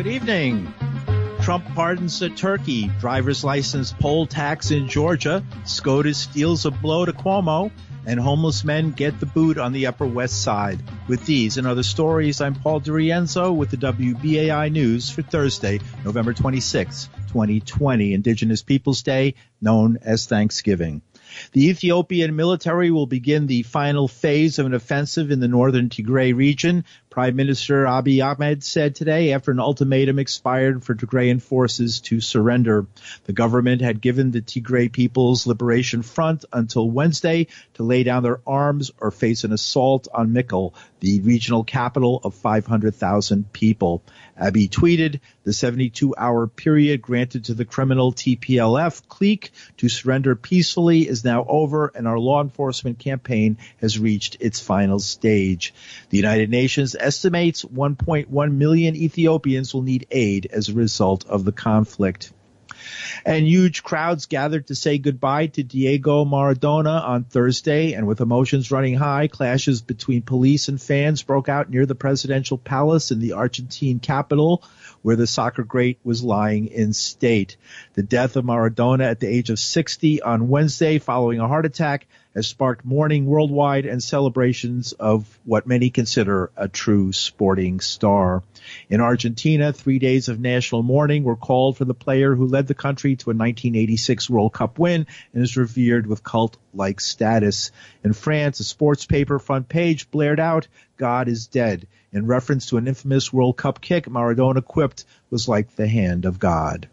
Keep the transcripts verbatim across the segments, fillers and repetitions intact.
Good evening. Trump pardons a turkey, driver's license poll tax in Georgia, SCOTUS deals a blow to Cuomo, and homeless men get the boot on the Upper West Side. With these and other stories, I'm Paul DiRienzo with the W B A I News for Thursday, November twenty-sixth, twenty twenty, Indigenous Peoples Day, known as Thanksgiving. The Ethiopian military will begin the final phase of an offensive in the northern Tigray region. Prime Minister Abiy Ahmed said today after an ultimatum expired for Tigrayan forces to surrender. The government had given the Tigray People's Liberation Front until Wednesday to lay down their arms or face an assault on Mekelle, the regional capital of five hundred thousand people. Abiy tweeted, the seventy-two hour period granted to the criminal T P L F clique to surrender peacefully is now over, and our law enforcement campaign has reached its final stage. The United Nations estimates one point one million Ethiopians will need aid as a result of the conflict. And huge crowds gathered to say goodbye to Diego Maradona on Thursday, and with emotions running high, clashes between police and fans broke out near the presidential palace in the Argentine capital, where the soccer great was lying in state. The death of Maradona at the age of sixty on Wednesday following a heart attack has sparked mourning worldwide and celebrations of what many consider a true sporting star. In Argentina, three days of national mourning were called for the player who led the country to a nineteen eighty-six World Cup win and is revered with cult-like status. In France, a sports paper front page blared out, "God is dead," in reference to an infamous World Cup kick Maradona quipped was like the hand of God.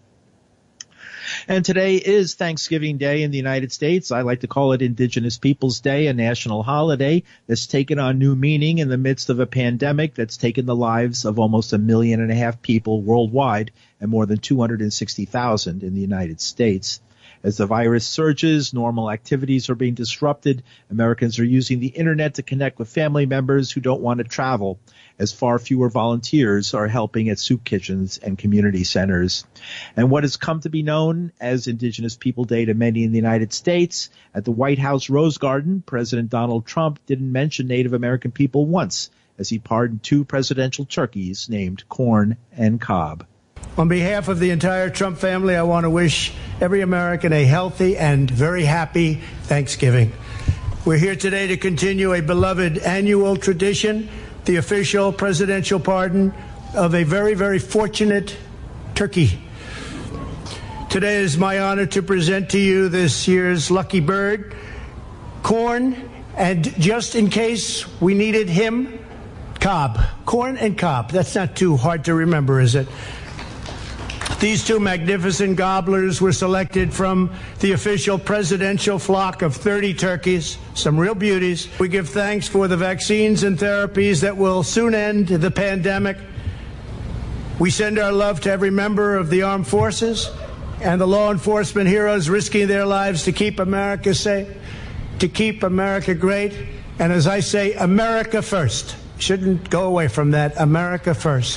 And today is Thanksgiving Day in the United States. I like to call it Indigenous Peoples Day, a national holiday that's taken on new meaning in the midst of a pandemic that's taken the lives of almost a million and a half people worldwide and more than two hundred sixty thousand in the United States. As the virus surges, normal activities are being disrupted. Americans are using the internet to connect with family members who don't want to travel, as far fewer volunteers are helping at soup kitchens and community centers. And what has come to be known as Indigenous People Day to many in the United States, at the White House Rose Garden, President Donald Trump didn't mention Native American people once, as he pardoned two presidential turkeys named Corn and Cob. On behalf of the entire Trump family, I want to wish every American a healthy and very happy Thanksgiving. We're here today to continue a beloved annual tradition, the official presidential pardon of a very, very fortunate turkey. Today is my honor to present to you this year's lucky bird, Corn, and just in case we needed him, Cob. Corn and Cob. That's not too hard to remember, is it? These two magnificent gobblers were selected from the official presidential flock of thirty turkeys, some real beauties. We give thanks for the vaccines and therapies that will soon end the pandemic. We send our love to every member of the armed forces and the law enforcement heroes risking their lives to keep America safe, to keep America great. And as I say, America first. Shouldn't go away from that. America first.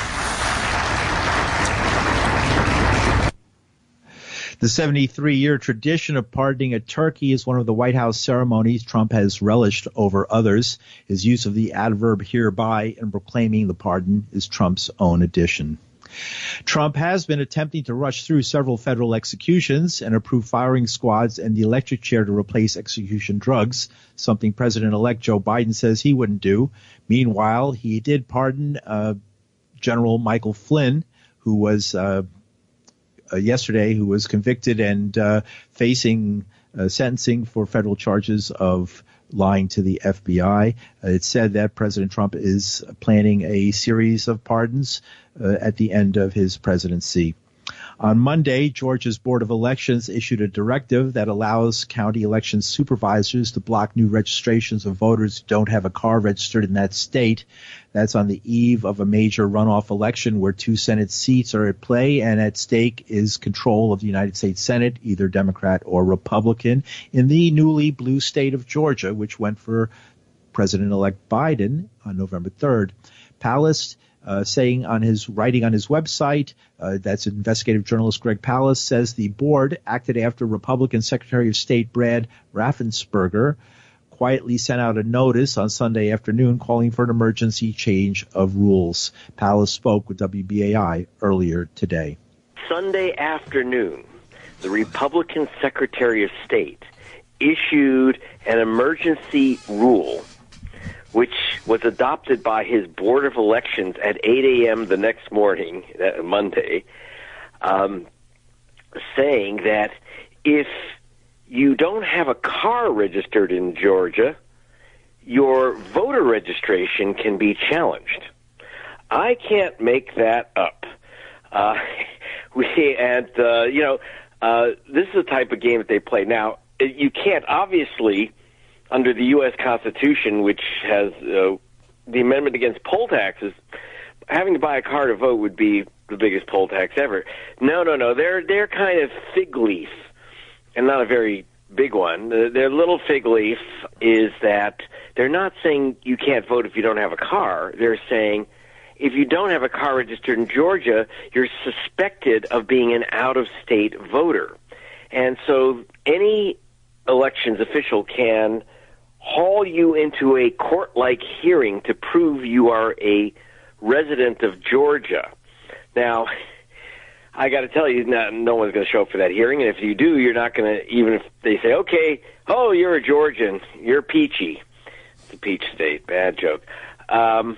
The seventy-three year tradition of pardoning a turkey is one of the White House ceremonies Trump has relished over others. His use of the adverb hereby in proclaiming the pardon is Trump's own addition. Trump has been attempting to rush through several federal executions and approve firing squads and the electric chair to replace execution drugs, something President-elect Joe Biden says he wouldn't do. Meanwhile, he did pardon uh, General Michael Flynn, who was uh, uh, yesterday, who was convicted and uh, facing uh, sentencing for federal charges of lying to the F B I. Uh, it said that President Trump is planning a series of pardons uh, at the end of his presidency. On Monday, Georgia's Board of Elections issued a directive that allows county election supervisors to block new registrations of voters who don't have a car registered in that state. That's on the eve of a major runoff election where two Senate seats are at play, and at stake is control of the United States Senate, either Democrat or Republican, in the newly blue state of Georgia, which went for President-elect Biden on November third. Palast Uh, saying on his writing on his website, uh, that's investigative journalist Greg Palast, says the board acted after Republican Secretary of State Brad Raffensperger quietly sent out a notice on Sunday afternoon calling for an emergency change of rules. Pallas spoke with W B A I earlier today. Sunday afternoon, the Republican Secretary of State issued an emergency rule, which was adopted by his Board of Elections at eight a.m. the next morning, uh, Monday, um, saying that if you don't have a car registered in Georgia, your voter registration can be challenged. I can't make that up. Uh, we and uh, you know, uh, this is the type of game that they play. Now, you can't obviously, under the U S Constitution, which has uh, the amendment against poll taxes, having to buy a car to vote would be the biggest poll tax ever. No, no, no. They're they're kind of fig leaf, and not a very big one. Their little fig leaf is that they're not saying you can't vote if you don't have a car. They're saying if you don't have a car registered in Georgia, you're suspected of being an out-of-state voter. And so any elections official can haul you into a court-like hearing to prove you are a resident of Georgia. Now, I got to tell you, no, no one's going to show up for that hearing, and if you do, you're not going to, even if they say, okay, oh, you're a Georgian, you're peachy. It's a peach state, bad joke. Um,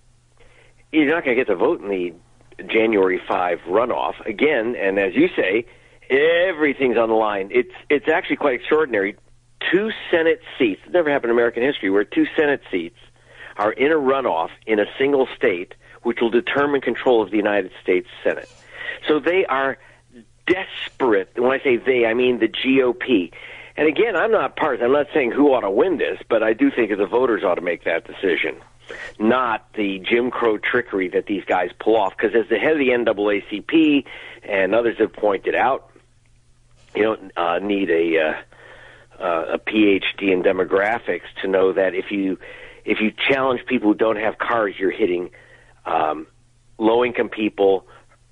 you're not going to get to vote in the January fifth runoff. Again, and as you say, everything's on the line. It's it's actually quite extraordinary. Two Senate seats, it never happened in American history, where two Senate seats are in a runoff in a single state, which will determine control of the United States Senate. So they are desperate. When I say they, I mean the G O P. And again, I'm not partisan. I'm not saying who ought to win this, but I do think that the voters ought to make that decision, not the Jim Crow trickery that these guys pull off. Because as the head of the N double A C P and others have pointed out, you don't uh, need a uh, uh, a P H D in demographics to know that if you if you challenge people who don't have cars, you're hitting um, low-income people,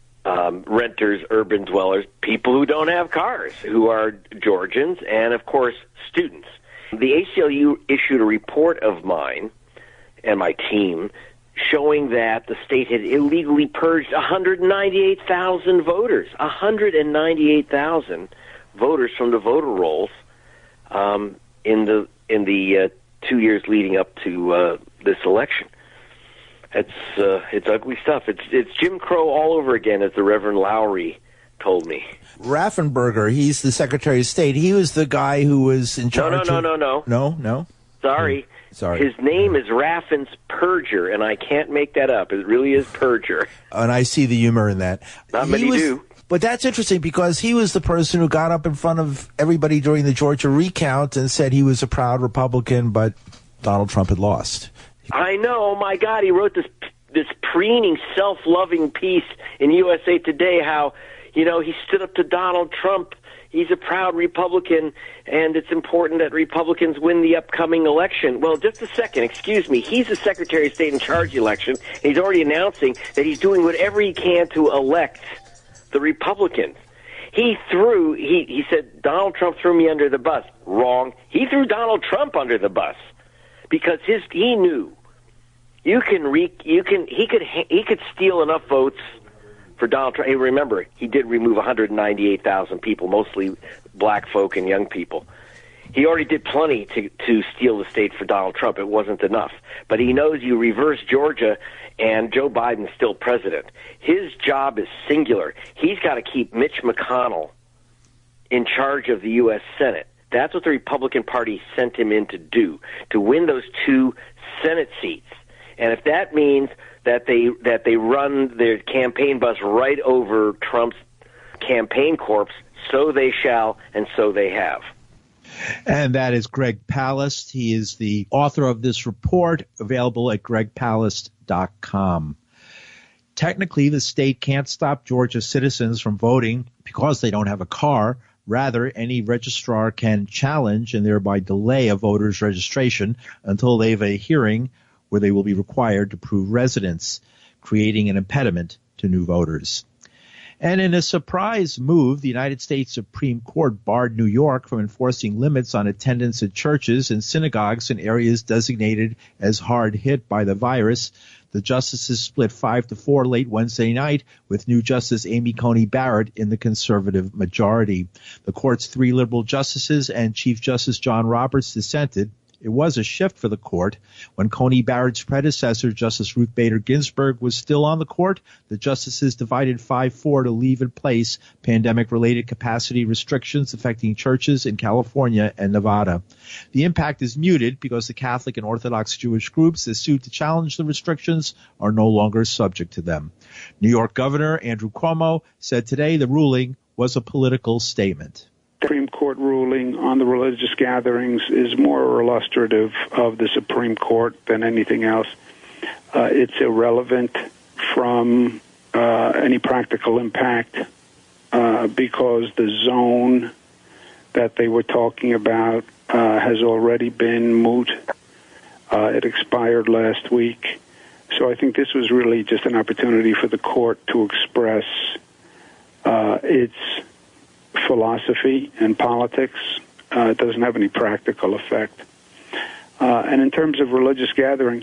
Um, renters, urban dwellers, people who don't have cars, who are Georgians, and, of course, students. The A C L U issued a report of mine and my team showing that the state had illegally purged one hundred ninety-eight thousand voters, one hundred ninety-eight thousand voters from the voter rolls um, in the in the uh, two years leading up to uh, this election. It's uh, it's ugly stuff. It's it's Jim Crow all over again, as the Reverend Lowry told me. Raffensperger, he's the Secretary of State. He was the guy who was in charge. No, no, of... no, no, no, no, no. Sorry, hmm. sorry. His name is Raffensperger, and I can't make that up. It really is Perger. And I see the humor in that. Not he many was, do. But that's interesting because he was the person who got up in front of everybody during the Georgia recount and said he was a proud Republican, but Donald Trump had lost. I know. Oh, my God. He wrote this this preening, self-loving piece in U S A Today how, you know, he stood up to Donald Trump. He's a proud Republican, and it's important that Republicans win the upcoming election. Well, just a second. Excuse me. He's the Secretary of State in charge of the election. And he's already announcing that he's doing whatever he can to elect the Republicans. He threw, he, he said, Donald Trump threw me under the bus. Wrong. He threw Donald Trump under the bus because his he knew you can re, you can he could he could steal enough votes for Donald Trump. Hey, remember, he did remove one hundred ninety-eight thousand people, mostly black folk and young people. He already did plenty to to steal the state for Donald Trump. It wasn't enough. But he knows you reverse Georgia and Joe Biden's still president. His job is singular. He's got to keep Mitch McConnell in charge of the U S Senate. That's what the Republican Party sent him in to do, to win those two Senate seats. And if that means that they that they run their campaign bus right over Trump's campaign corpse, so they shall, and so they have. And that is Greg Palast. He is the author of this report, available at greg palast dot com. Technically, the state can't stop Georgia citizens from voting because they don't have a car. Rather, any registrar can challenge and thereby delay a voter's registration until they have a hearing where they will be required to prove residence, creating an impediment to new voters. And in a surprise move, the United States Supreme Court barred New York from enforcing limits on attendance at churches and synagogues in areas designated as hard hit by the virus. The justices split five to four late Wednesday night, with new Justice Amy Coney Barrett in the conservative majority. The court's three liberal justices and Chief Justice John Roberts dissented. It was a shift for the court. When Coney Barrett's predecessor, Justice Ruth Bader Ginsburg, was still on the court, the justices divided five four to leave in place pandemic-related capacity restrictions affecting churches in California and Nevada. The impact is muted because the Catholic and Orthodox Jewish groups that sued to challenge the restrictions are no longer subject to them. New York Governor Andrew Cuomo said today the ruling was a political statement. Supreme Court ruling on the religious gatherings is more illustrative of the Supreme Court than anything else. Uh, it's irrelevant from uh, any practical impact uh, because the zone that they were talking about uh, has already been moot. Uh, it expired last week. So I think this was really just an opportunity for the court to express uh, its philosophy and politics. Uh, it doesn't have any practical effect. Uh, and in terms of religious gatherings,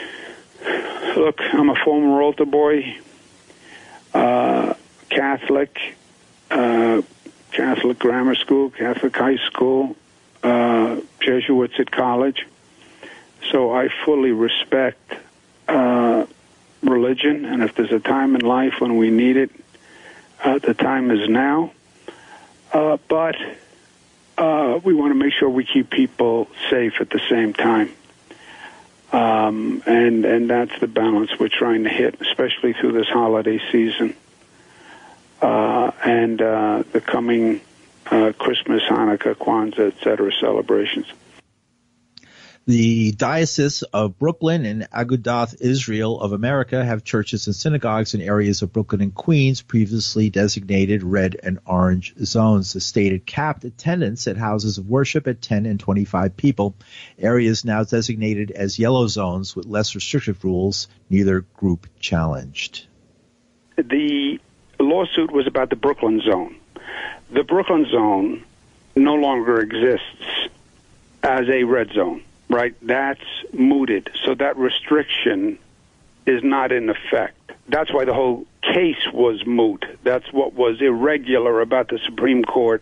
look, I'm a former altar boy, uh, Catholic, uh, Catholic grammar school, Catholic high school, uh, Jesuits at college. So I fully respect uh, religion, and if there's a time in life when we need it, uh, the time is now. Uh, but uh, we want to make sure we keep people safe at the same time. Um, and, and that's the balance we're trying to hit, especially through this holiday season uh, and uh, the coming uh, Christmas, Hanukkah, Kwanzaa, et cetera celebrations. The Diocese of Brooklyn and Agudath Israel of America have churches and synagogues in areas of Brooklyn and Queens previously designated red and orange zones. The state had capped attendance at houses of worship at ten and twenty-five people. Areas now designated as yellow zones with less restrictive rules, neither group challenged. The lawsuit was about the Brooklyn zone. The Brooklyn zone no longer exists as a red zone. Right, that's mooted, so that restriction is not in effect. That's why the whole case was moot. That's what was irregular about the Supreme Court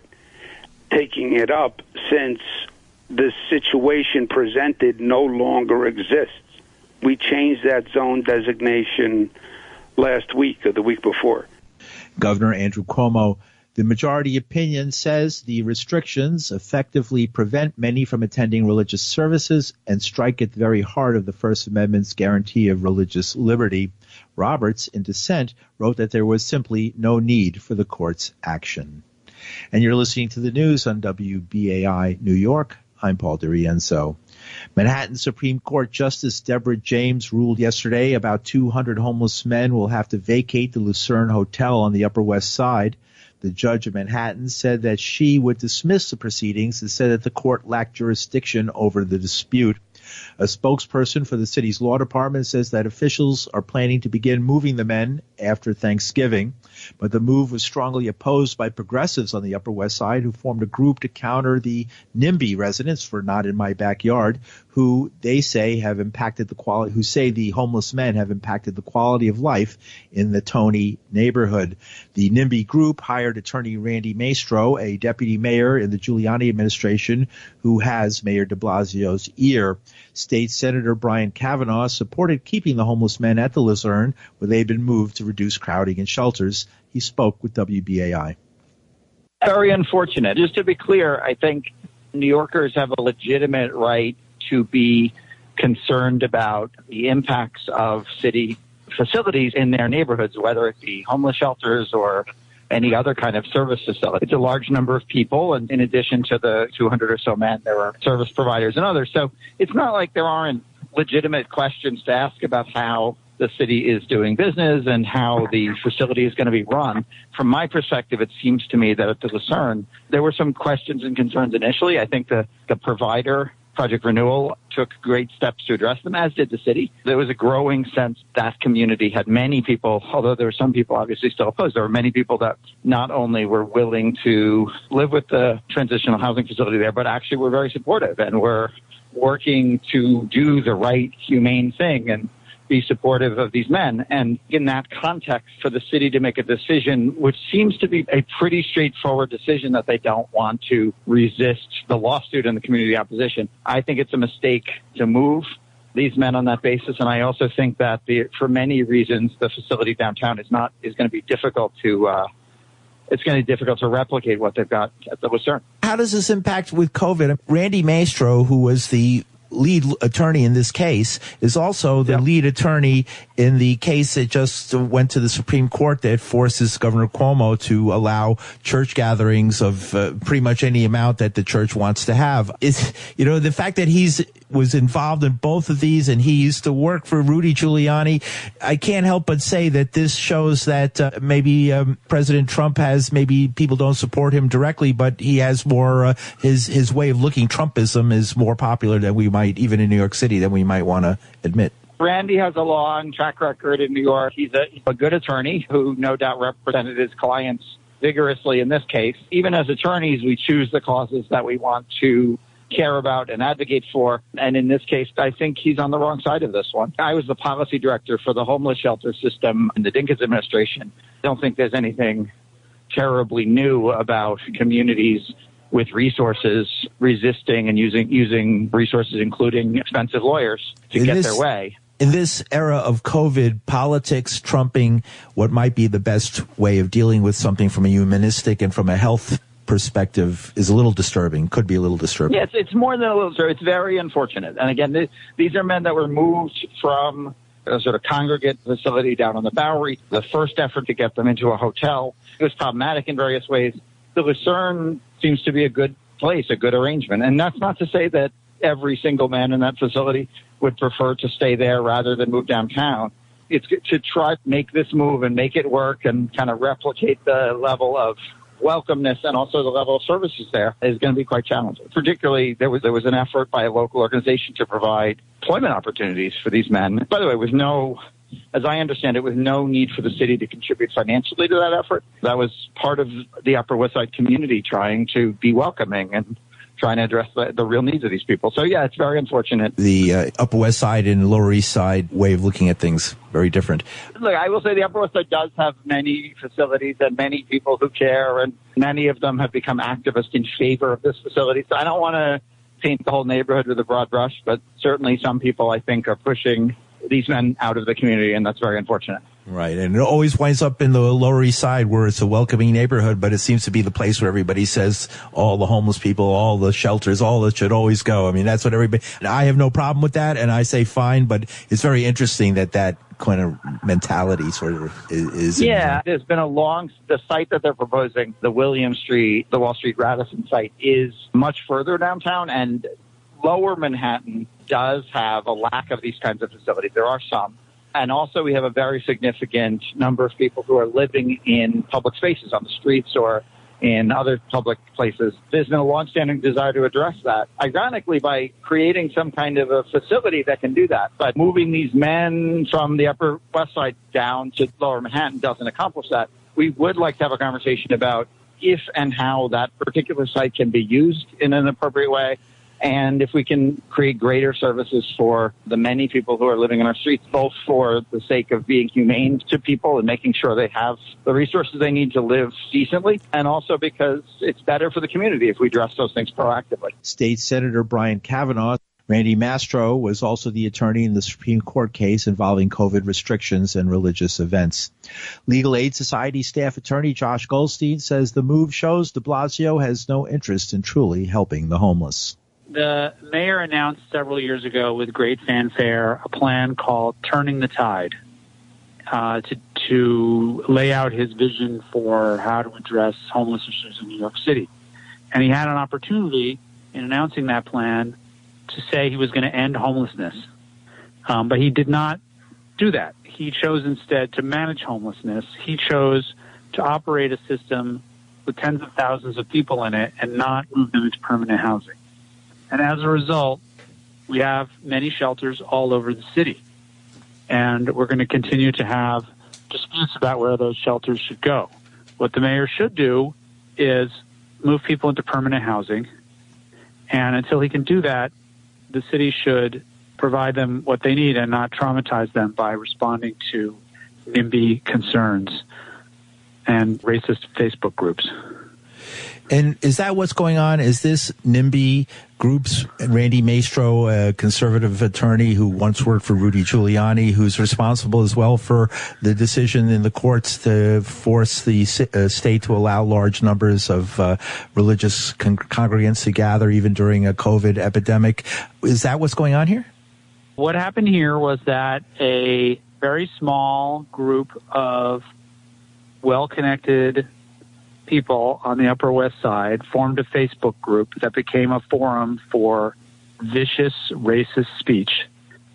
taking it up, since the situation presented no longer exists. We changed that zone designation last week or the week before. Governor Andrew Cuomo. The majority opinion says the restrictions effectively prevent many from attending religious services and strike at the very heart of the First Amendment's guarantee of religious liberty. Roberts, in dissent, wrote that there was simply no need for the court's action. And you're listening to the news on W B A I New York. I'm Paul DiRienzo. Manhattan Supreme Court Justice Deborah James ruled yesterday about two hundred homeless men will have to vacate the Lucerne Hotel on the Upper West Side. The judge of Manhattan said that she would dismiss the proceedings and said that the court lacked jurisdiction over the dispute. A spokesperson for the city's law department says that officials are planning to begin moving the men after Thanksgiving, but the move was strongly opposed by progressives on the Upper West Side who formed a group to counter the NIMBY residents for Not in My Backyard, who they say have impacted the quality, who say the homeless men have impacted the quality of life in the Tony neighborhood. The NIMBY group hired attorney Randy Maestro, a deputy mayor in the Giuliani administration who has Mayor de Blasio's ear. State Senator Brian Kavanaugh supported keeping the homeless men at the Luzerne, where they've been moved to reduce crowding in shelters. He spoke with W B A I. Very unfortunate. Just to be clear, I think New Yorkers have a legitimate right to be concerned about the impacts of city facilities in their neighborhoods, whether it be homeless shelters or any other kind of service facility. It's a large number of people, and in addition to the two hundred or so men, there are service providers and others. So it's not like there aren't legitimate questions to ask about how the city is doing business and how the facility is going to be run. From my perspective, it seems to me that at the Lucerne, there were some questions and concerns initially. I think the, the provider, Project Renewal, took great steps to address them, as did the city. There was a growing sense that community had many people, although there were some people obviously still opposed, there were many people that not only were willing to live with the transitional housing facility there, but actually were very supportive and were working to do the right, humane thing and be supportive of these men. And in that context, for the city to make a decision, which seems to be a pretty straightforward decision that they don't want to resist the lawsuit and the community opposition, I think it's a mistake to move these men on that basis. And I also think that the, for many reasons, the facility downtown is not is going to be difficult to uh, it's going to be difficult to replicate what they've got at the Lucerne. How does this impact with COVID? Randy Maestro, who was the lead attorney in this case, is also the yep. lead attorney in the case that just went to the Supreme Court that forces Governor Cuomo to allow church gatherings of uh, pretty much any amount that the church wants to have. Is, you know, the fact that he's was involved in both of these and he used to work for Rudy Giuliani, I can't help but say that this shows that uh, maybe um, President Trump has, maybe people don't support him directly, but he has more, uh, his, his way of looking, Trumpism is more popular than we might, even in New York City, than we might want to admit. Randy has a long track record in New York. He's a, a good attorney who no doubt represented his clients vigorously in this case. Even as attorneys, we choose the causes that we want to care about and advocate for. And in this case, I think he's on the wrong side of this one. I was the policy director for the homeless shelter system in the Dinkins administration. I don't think there's anything terribly new about communities with resources resisting and using using resources, including expensive lawyers, to in get this, their way. In this era of COVID, politics trumping what might be the best way of dealing with something from a humanistic and from a health perspective is a little disturbing, could be a little disturbing. Yeah, it's, it's more than a little disturbing. It's very unfortunate. And again, th- these are men that were moved from a sort of congregate facility down on the Bowery. The first effort to get them into a hotel was problematic in various ways. The Lucerne seems to be a good place, a good arrangement. And that's not to say that every single man in that facility would prefer to stay there rather than move downtown. It's to try to make this move and make it work and kind of replicate the level of welcomeness and also the level of services there is going to be quite challenging. Particularly, there was there was an effort by a local organization to provide employment opportunities for these men. By the way, with no, as I understand it, with no need for the city to contribute financially to that effort. That was part of the Upper West Side community trying to be welcoming and trying to address the, the real needs of these people. So, yeah, it's very unfortunate. The uh, Upper West Side and Lower East Side way of looking at things, very different. Look, I will say the Upper West Side does have many facilities and many people who care, and many of them have become activists in favor of this facility. So I don't want to paint the whole neighborhood with a broad brush, but certainly some people, I think, are pushing these men out of the community, and that's very unfortunate. Right, and it always winds up in the Lower East Side where it's a welcoming neighborhood, but it seems to be the place where everybody says all the homeless people, all the shelters, all that should always go. I mean, that's what everybody, and I have no problem with that, and I say fine, but it's very interesting that that kind of mentality sort of is. is yeah, there's been a long, the site that they're proposing, the William Street, the Wall Street Radisson site, is much further downtown, and Lower Manhattan does have a lack of these kinds of facilities. There are some. And also we have a very significant number of people who are living in public spaces on the streets or in other public places. There's been a longstanding desire to address that, ironically, by creating some kind of a facility that can do that. But moving these men from the Upper West Side down to Lower Manhattan doesn't accomplish that. We would like to have a conversation about if and how that particular site can be used in an appropriate way. And if we can create greater services for the many people who are living in our streets, both for the sake of being humane to people and making sure they have the resources they need to live decently, and also because it's better for the community if we address those things proactively. State Senator Brian Kavanaugh. Randy Maestro was also the attorney in the Supreme Court case involving COVID restrictions and religious events. Legal Aid Society staff attorney Josh Goldstein says the move shows de Blasio has no interest in truly helping the homeless. The mayor announced several years ago with great fanfare a plan called Turning the Tide uh, to, to lay out his vision for how to address homeless issues in New York City. And he had an opportunity in announcing that plan to say he was going to end homelessness. Um, but he did not do that. He chose instead to manage homelessness. He chose to operate a system with tens of thousands of people in it and not move them into permanent housing. And as a result, we have many shelters all over the city. And we're going to continue to have disputes about where those shelters should go. What the mayor should do is move people into permanent housing. And until he can do that, the city should provide them what they need and not traumatize them by responding to NIMBY concerns and racist Facebook groups. And is that what's going on? Is this NIMBY groups, Randy Maestro, a conservative attorney who once worked for Rudy Giuliani, who's responsible as well for the decision in the courts to force the uh, state to allow large numbers of uh, religious con- congregants to gather even during a COVID epidemic? Is that what's going on here? What happened here was that a very small group of well-connected people on the Upper West Side formed a Facebook group that became a forum for vicious racist speech.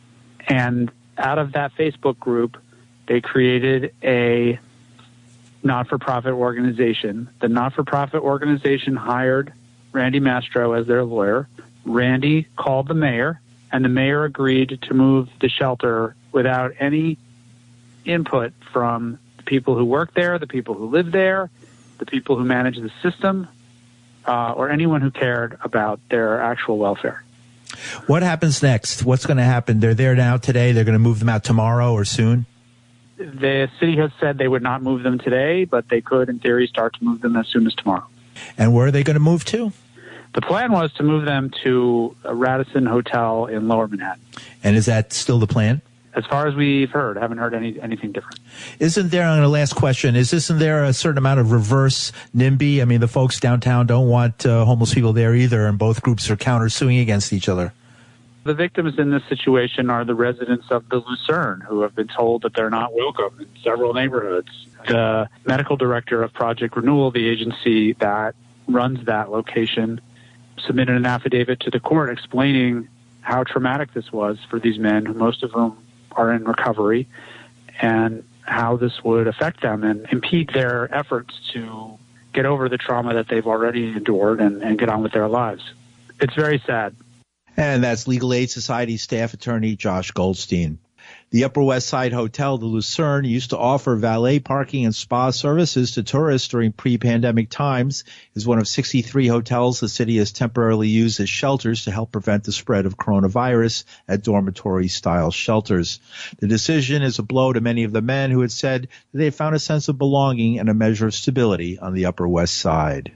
And out of that Facebook group, they created a not-for-profit organization. The not-for-profit organization hired Randy Maestro as their lawyer. Randy called the mayor, and the mayor agreed to move the shelter without any input from the people who work there, the people who live there, the people who manage the system, uh, or anyone who cared about their actual welfare. What happens next? What's going to happen? They're there now today. They're going to move them out tomorrow or soon? The city has said they would not move them today, but they could, in theory, start to move them as soon as tomorrow. And where are they going to move to? The plan was to move them to a Radisson Hotel in Lower Manhattan. And is that still the plan? As far as we've heard, I haven't heard any anything different. Isn't there, on the last question, is isn't there a certain amount of reverse NIMBY? I mean, the folks downtown don't want uh, homeless people there either, and both groups are countersuing against each other. The victims in this situation are the residents of the Lucerne, who have been told that they're not welcome in several neighborhoods. The medical director of Project Renewal, the agency that runs that location, submitted an affidavit to the court explaining how traumatic this was for these men, most of whom are in recovery, and how this would affect them and impede their efforts to get over the trauma that they've already endured and, and get on with their lives. It's very sad. And that's Legal Aid Society staff attorney Josh Goldstein. The Upper West Side Hotel, the Lucerne, used to offer valet parking and spa services to tourists during pre-pandemic times. It is one of sixty-three hotels the city has temporarily used as shelters to help prevent the spread of coronavirus at dormitory-style shelters. The decision is a blow to many of the men who had said that they found a sense of belonging and a measure of stability on the Upper West Side.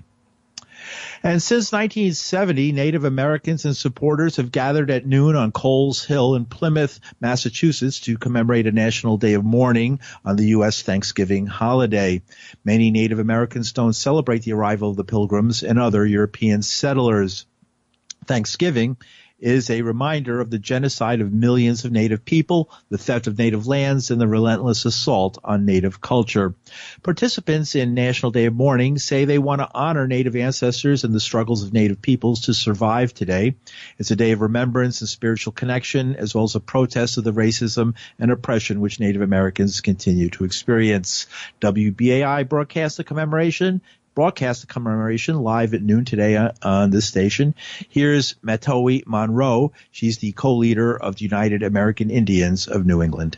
And since nineteen seventy, Native Americans and supporters have gathered at noon on Coles Hill in Plymouth, Massachusetts, to commemorate a national day of mourning on the U S Thanksgiving holiday. Many Native Americans don't celebrate the arrival of the Pilgrims and other European settlers. Thanksgiving is a reminder of the genocide of millions of Native people, the theft of Native lands, and the relentless assault on Native culture. Participants in National Day of Mourning say they want to honor Native ancestors and the struggles of Native peoples to survive today. It's a day of remembrance and spiritual connection, as well as a protest of the racism and oppression which Native Americans continue to experience. W B A I broadcast the commemoration broadcast the commemoration live at noon today on this station. Here's Matowi Monroe. She's the co-leader of the United American Indians of New England.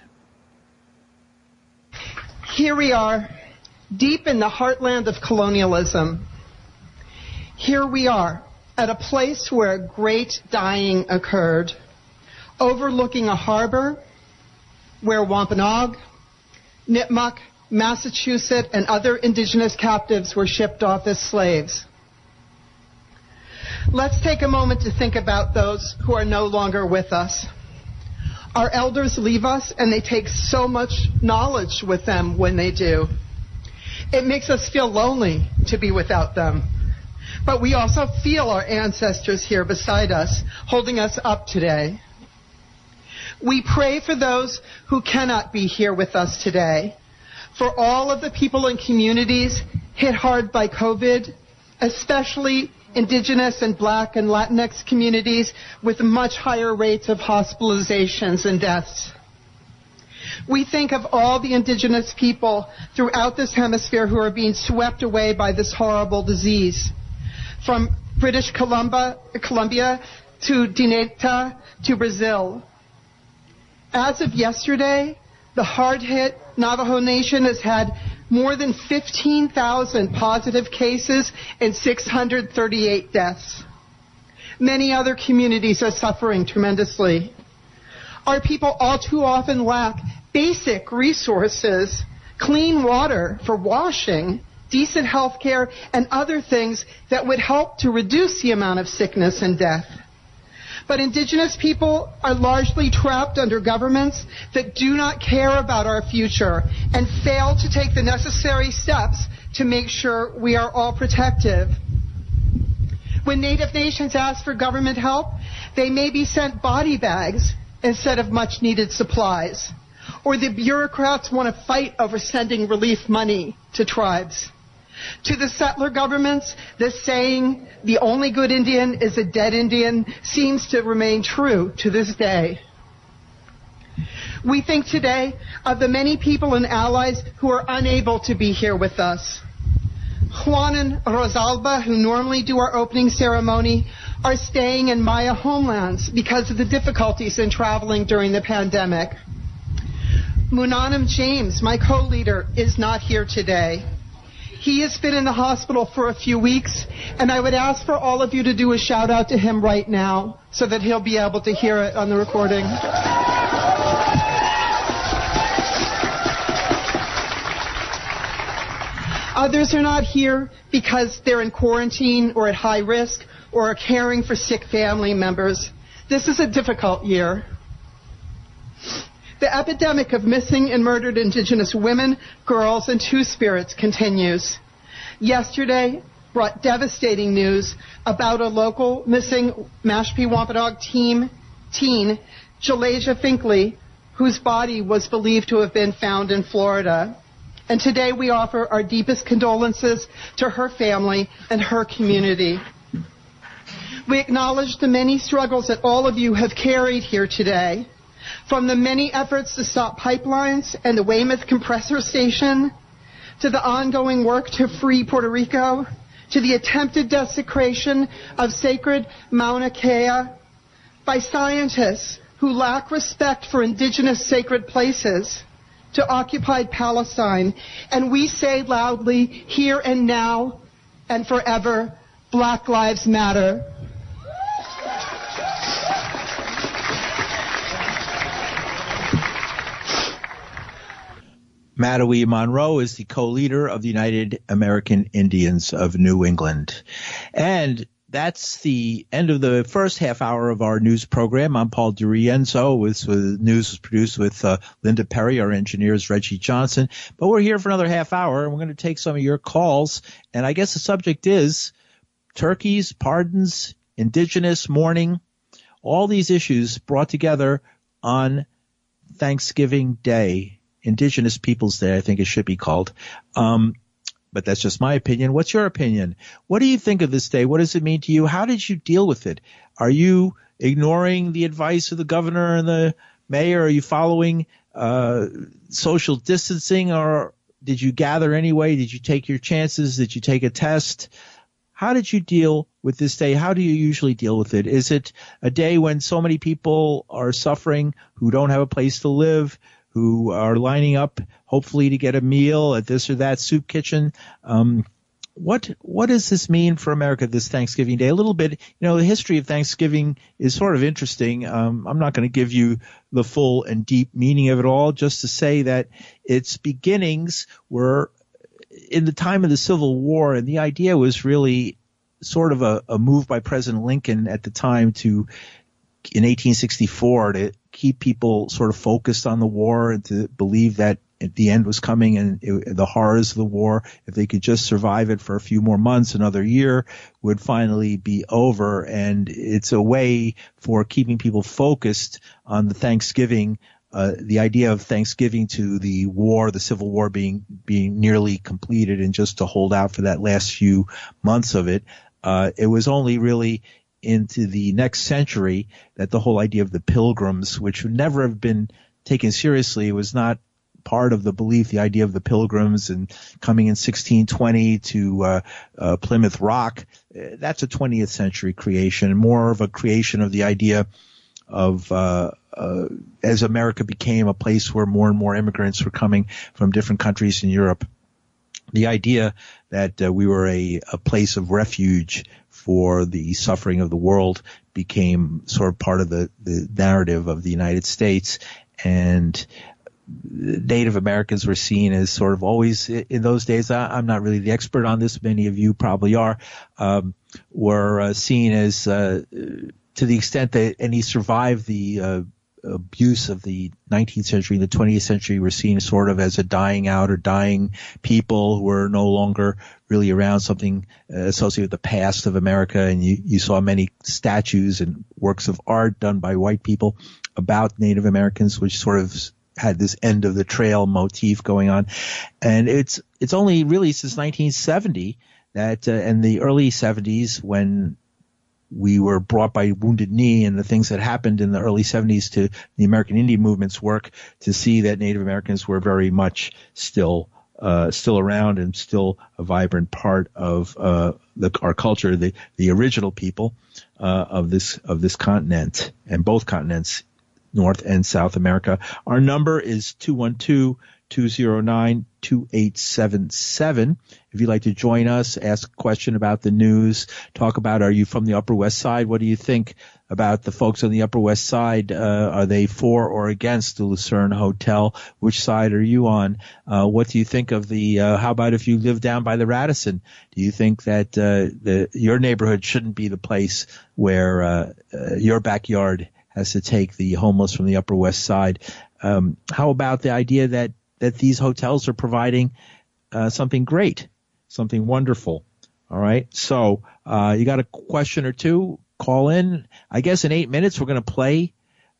Here we are, deep in the heartland of colonialism. Here we are, at a place where great dying occurred, overlooking a harbor where Wampanoag, Nipmuc, Massachusetts, and other indigenous captives were shipped off as slaves. Let's take a moment to think about those who are no longer with us. Our elders leave us, and they take so much knowledge with them when they do. It makes us feel lonely to be without them. But we also feel our ancestors here beside us, holding us up today. We pray for those who cannot be here with us today, for all of the people and communities hit hard by COVID, especially Indigenous and Black and Latinx communities with much higher rates of hospitalizations and deaths. We think of all the Indigenous people throughout this hemisphere who are being swept away by this horrible disease. From British Columbia, Columbia to Dineta to Brazil. As of yesterday, the hard-hit Navajo Nation has had more than fifteen thousand positive cases and six hundred thirty-eight deaths. Many other communities are suffering tremendously. Our people all too often lack basic resources, clean water for washing, decent health care, and other things that would help to reduce the amount of sickness and death. But Indigenous people are largely trapped under governments that do not care about our future and fail to take the necessary steps to make sure we are all protected. When Native nations ask for government help, they may be sent body bags instead of much-needed supplies. Or the bureaucrats want to fight over sending relief money to tribes. To the settler governments, the saying, the only good Indian is a dead Indian, seems to remain true to this day. We think today of the many people and allies who are unable to be here with us. Juan and Rosalba, who normally do our opening ceremony, are staying in Maya homelands because of the difficulties in traveling during the pandemic. Munanam James, my co-leader, is not here today. He has been in the hospital for a few weeks, and I would ask for all of you to do a shout out to him right now so that he'll be able to hear it on the recording. Others are not here because they're in quarantine or at high risk or are caring for sick family members. This is a difficult year. The epidemic of missing and murdered Indigenous women, girls, and Two-Spirits continues. Yesterday brought devastating news about a local missing Mashpee Wampanoag team, teen, Jalasia Finkley, whose body was believed to have been found in Florida. And today we offer our deepest condolences to her family and her community. We acknowledge the many struggles that all of you have carried here today. From the many efforts to stop pipelines and the Weymouth compressor station, to the ongoing work to free Puerto Rico, to the attempted desecration of sacred Mauna Kea by scientists who lack respect for indigenous sacred places, to occupied Palestine. And we say loudly, here and now and forever, Black Lives Matter. Madawi Monroe is the co-leader of the United American Indians of New England. And that's the end of the first half hour of our news program. I'm Paul DiRienzo. With, with news was produced with uh, Linda Perry. Our engineer is Reggie Johnson. But we're here for another half hour, and we're going to take some of your calls. And I guess the subject is turkeys, pardons, indigenous mourning, all these issues brought together on Thanksgiving Day. Indigenous Peoples Day, I think it should be called. Um, but that's just my opinion. What's your opinion? What do you think of this day? What does it mean to you? How did you deal with it? Are you ignoring the advice of the governor and the mayor? Are you following uh, social distancing, or did you gather anyway? Did you take your chances? Did you take a test? How did you deal with this day? How do you usually deal with it? Is it a day when so many people are suffering who don't have a place to live, who are lining up hopefully to get a meal at this or that soup kitchen? Um, what what does this mean for America this Thanksgiving Day? A little bit, you know, the history of Thanksgiving is sort of interesting. Um, I'm not going to give you the full and deep meaning of it all, just to say that its beginnings were in the time of the Civil War, and the idea was really sort of a, a move by President Lincoln at the time to, in eighteen sixty-four, to keep people sort of focused on the war and to believe that the end was coming and it, the horrors of the war, if they could just survive it for a few more months, another year, would finally be over. And it's a way for keeping people focused on the Thanksgiving, uh, the idea of Thanksgiving to the war, the Civil War being being nearly completed, and just to hold out for that last few months of it. Uh, it was only really into the next century that the whole idea of the Pilgrims, which would never have been taken seriously, was not part of the belief, the idea of the Pilgrims and coming in sixteen twenty to uh, uh, Plymouth Rock. That's a twentieth century creation, more of a creation of the idea of uh, uh, as America became a place where more and more immigrants were coming from different countries in Europe. The idea that uh, we were a, a place of refuge for the suffering of the world became sort of part of the, the narrative of the United States. And Native Americans were seen as sort of always in those days. I, I'm not really the expert on this. Many of you probably are. Um, were uh, seen as, uh, to the extent that any survived the uh, abuse of the nineteenth century, the twentieth century, were seen sort of as a dying out or dying people who were no longer really around, something uh, associated with the past of America. And you, you saw many statues and works of art done by white people about Native Americans, which sort of had this end of the trail motif going on. And it's it's only really since nineteen seventy that uh, in the early seventies, when we were brought by Wounded Knee and the things that happened in the early seventies to the American Indian movement's work, to see that Native Americans were very much still uh still around and still a vibrant part of uh the, our culture, the the original people uh of this of this continent, and both continents, North and South America. Our number is two one two, two zero nine, two eight seven seven. If you'd like to join us, ask a question about the news, talk about, are you from the Upper West Side? What do you think about the folks on the Upper West Side? Uh, are they for or against the Lucerne Hotel? Which side are you on? Uh, what do you think of the, uh, how about if you live down by the Radisson? Do you think that, uh, the, your neighborhood shouldn't be the place where, uh, uh your backyard has to take the homeless from the Upper West Side? Um, how about the idea that, that these hotels are providing, uh, something great, something wonderful? All right. So, uh, you got a question or two? Call in. I guess in eight minutes we're going to play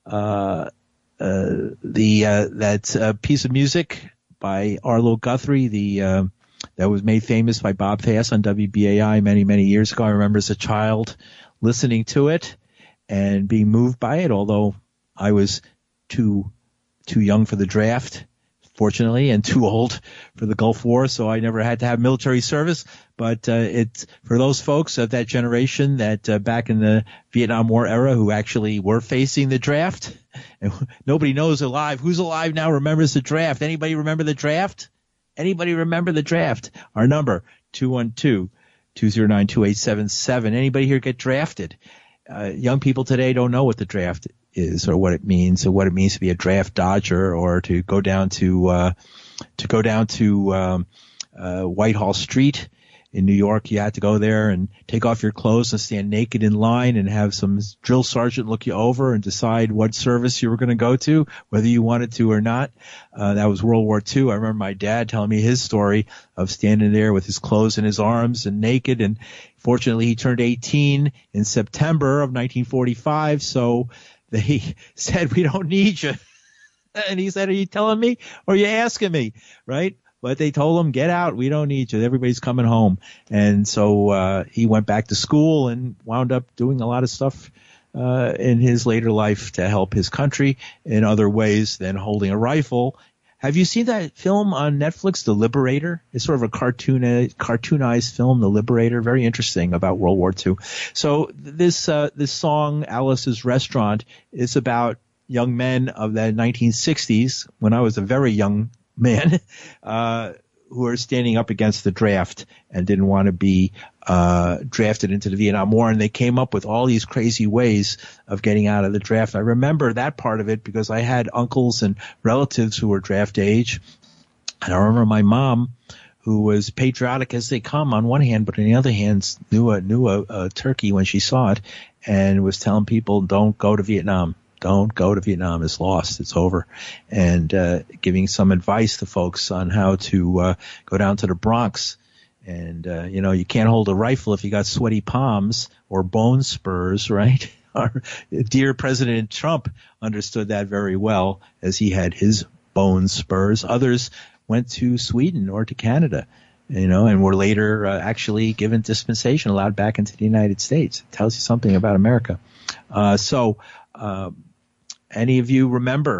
uh, uh, the uh, that uh, piece of music by Arlo Guthrie, the uh, that was made famous by Bob Fass on W B A I many many years ago. I remember as a child listening to it and being moved by it, although I was too too young for the draft, fortunately, and too old for the Gulf War, so I never had to have military service. But uh, it's for those folks of that generation that uh, back in the Vietnam War era who actually were facing the draft. And nobody knows alive. Who's alive now remembers the draft? Anybody remember the draft? Anybody remember the draft? Our number, two one two, two zero nine, two eight seven seven. Anybody here get drafted? Uh, young people today don't know what the draft is or what it means, or what it means to be a draft dodger, or to go down to uh, to go down to um, uh, Whitehall Street in New York. You had to go there and take off your clothes and stand naked in line and have some drill sergeant look you over and decide what service you were going to go to, whether you wanted to or not. Uh, that was World War Two. I remember my dad telling me his story of standing there with his clothes in his arms and naked. And fortunately, he turned eighteen in September of nineteen forty-five. So they said, "We don't need you." And he said, "Are you telling me or are you asking me?" Right? But they told him, "Get out. We don't need you. Everybody's coming home." And so uh he went back to school and wound up doing a lot of stuff uh in his later life to help his country in other ways than holding a rifle. Have you seen that film on Netflix, The Liberator? It's sort of a cartoon, cartoonized film, The Liberator. Very interesting about World War Two. So this uh this song, Alice's Restaurant, is about young men of the nineteen sixties, when I was a very young man, uh, who are standing up against the draft and didn't want to be uh drafted into the Vietnam War. And they came up with all these crazy ways of getting out of the draft. I remember that part of it because I had uncles and relatives who were draft age. And I remember my mom, who was patriotic as they come on one hand, but on the other hand knew a, knew a, a turkey when she saw it, and was telling people, don't go to Vietnam. Don't go to Vietnam. It's lost. It's over. And uh giving some advice to folks on how to uh go down to the Bronx. And, uh you know, you can't hold a rifle if you got sweaty palms or bone spurs, right? Our dear President Trump understood that very well, as he had his bone spurs. Others went to Sweden or to Canada, you know, and were later uh, actually given dispensation, allowed back into the United States. It tells you something about America. Uh So, uh, any of you remember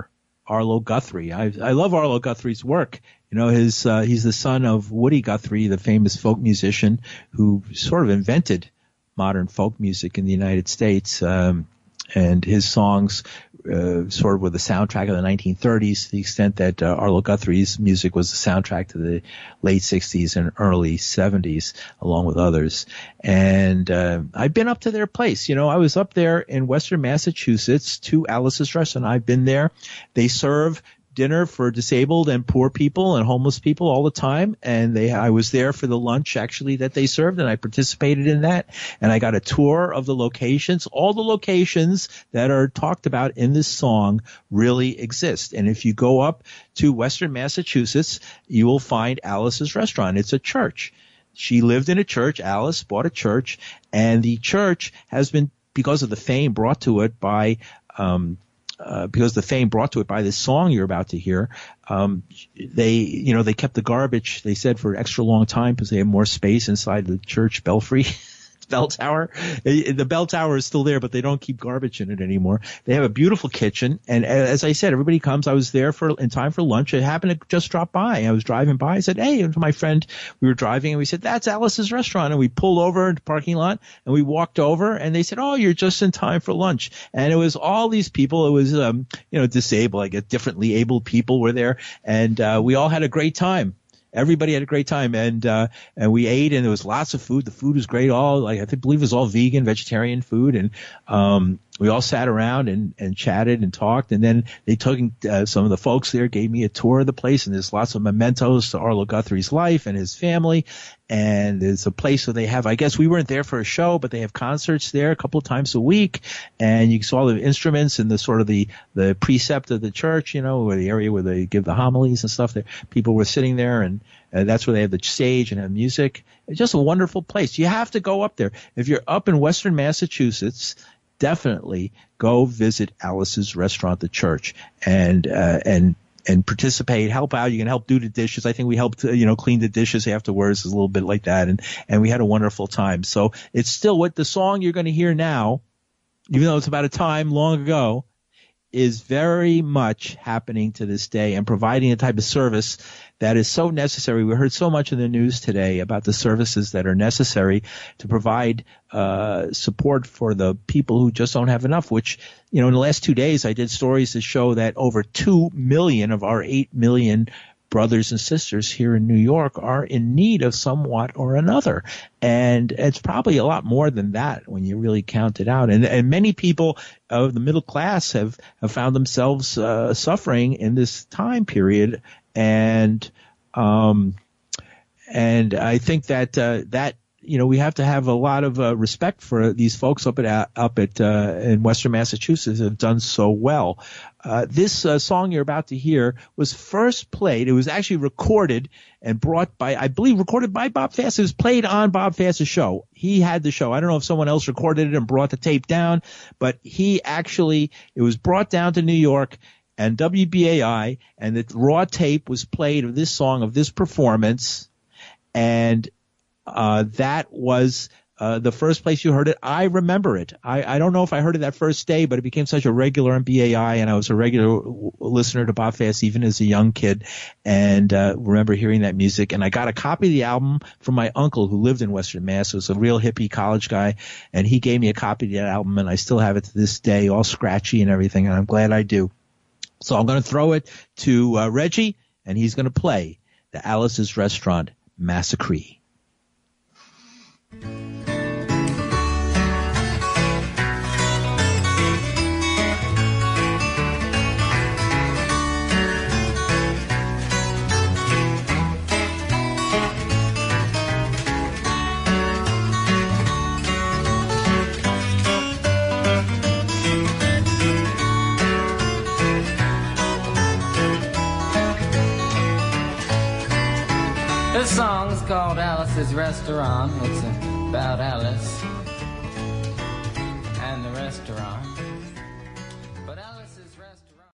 Arlo Guthrie. I, I love Arlo Guthrie's work. You know, his uh, he's the son of Woody Guthrie, the famous folk musician who sort of invented modern folk music in the United States. Um, and his songs uh, sort of were the soundtrack of the nineteen thirties, to the extent that uh, Arlo Guthrie's music was the soundtrack to the late sixties and early seventies, along with others. And uh, I've been up to their place. You know, I was up there in Western Massachusetts to Alice's Restaurant. I've been there. They serve dinner for disabled and poor people and homeless people all the time. And they, I was there for the lunch actually that they served, and I participated in that. And I got a tour of the locations. All the locations that are talked about in this song really exist. And if you go up to Western Massachusetts, you will find Alice's Restaurant. It's a church. She lived in a church. Alice bought a church, and the church has been, because of the fame brought to it by, um, Uh, because the fame brought to it by this song you're about to hear, um, they, you know, they kept the garbage, they said, for an extra long time because they have more space inside the church belfry. Bell tower. The bell tower is still there, but they don't keep garbage in it anymore. They have a beautiful kitchen. And as I said, everybody comes. I was there for in time for lunch. I happened to just drop by. I was driving by. I said, hey, and to my friend, we were driving, and we said, that's Alice's Restaurant. And we pulled over into the parking lot, and we walked over, and they said, oh, you're just in time for lunch. And it was all these people. It was, um, you know, disabled, I guess, differently abled people were there. And uh, we all had a great time. Everybody had a great time, and uh, and we ate, and there was lots of food. The food was great. All like I think, believe it was all vegan, vegetarian food, and um, we all sat around and, and chatted and talked. And then they took uh, some of the folks there, gave me a tour of the place, and there's lots of mementos to Arlo Guthrie's life and his family. And there's a place where they have, I guess we weren't there for a show, but they have concerts there a couple of times a week. And you saw the instruments and the sort of the, the precept of the church, you know, where the area where they give the homilies and stuff there. People were sitting there, and uh, that's where they have the stage and have music. It's just a wonderful place. You have to go up there. If you're up in Western Massachusetts, definitely go visit Alice's Restaurant, the church, and, uh, and, and participate, help out. You can help do the dishes. I think we helped, you know, clean the dishes afterwards, a little bit like that. And, and we had a wonderful time. So it's still what the song you're going to hear now, even though it's about a time long ago, is very much happening to this day and providing a type of service that is so necessary. We heard so much in the news today about the services that are necessary to provide uh support for the people who just don't have enough, which, you know, in the last two days I did stories that show that over two million of our eight million brothers and sisters here in New York are in need of somewhat or another. And it's probably a lot more than that when you really count it out. And, and many people of the middle class have, have found themselves uh, suffering in this time period. And, um, and I think that, uh, that, you know, we have to have a lot of uh, respect for these folks up at up at uh, in Western Massachusetts have done so well. Uh, this uh, song you're about to hear was first played. It was actually recorded and brought by, I believe, recorded by Bob Fast. It was played on Bob Fast's show. He had the show. I don't know if someone else recorded it and brought the tape down, but he actually, it was brought down to New York and W B A I, and the raw tape was played of this song, of this performance, and Uh, that was uh, the first place you heard it. I remember it. I, I don't know if I heard it that first day, but it became such a regular on B A I, and I was a regular w- listener to Bob Fast even as a young kid, and uh, remember hearing that music. And I got a copy of the album from my uncle who lived in Western Mass. He was a real hippie college guy, and he gave me a copy of that album, and I still have it to this day, all scratchy and everything, and I'm glad I do. So I'm going to throw it to uh, Reggie, and he's going to play the Alice's Restaurant Massacre. This song's called Alice's Restaurant. It's about Alice and the restaurant.